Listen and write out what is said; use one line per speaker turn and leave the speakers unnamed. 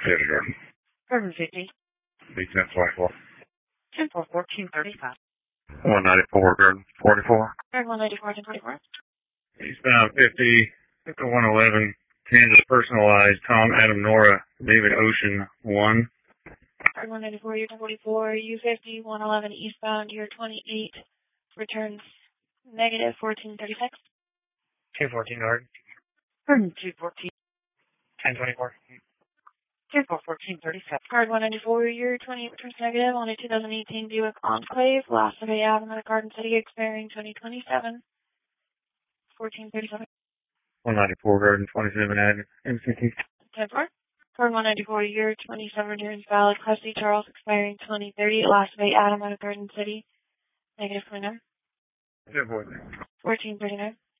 Theater Garden.
Garden 50.
B10 24.
10 for 1435.
194 Garden 44.
Garden 194, 1044.
Eastbound 50, 111, Kansas personalized, Tom, Adam, Nora, David Ocean 1.
Garden 194, year 1044, U50, 111 eastbound, year 28, returns negative 1436.
214 Garden.
Garden 214.
1024.
10 for 1437. Garden 194, year 28, returns negative on a 2018 Buick Enclave, last of out in the Garden City, expiring 2027. 1437.
194 Garden 27 Ave, MCT.
10 for. Garden 194, year 27, returns valid, Class C Charles, expiring 2030, last of Adam out of Garden City, negative 29.
10 14.
1439.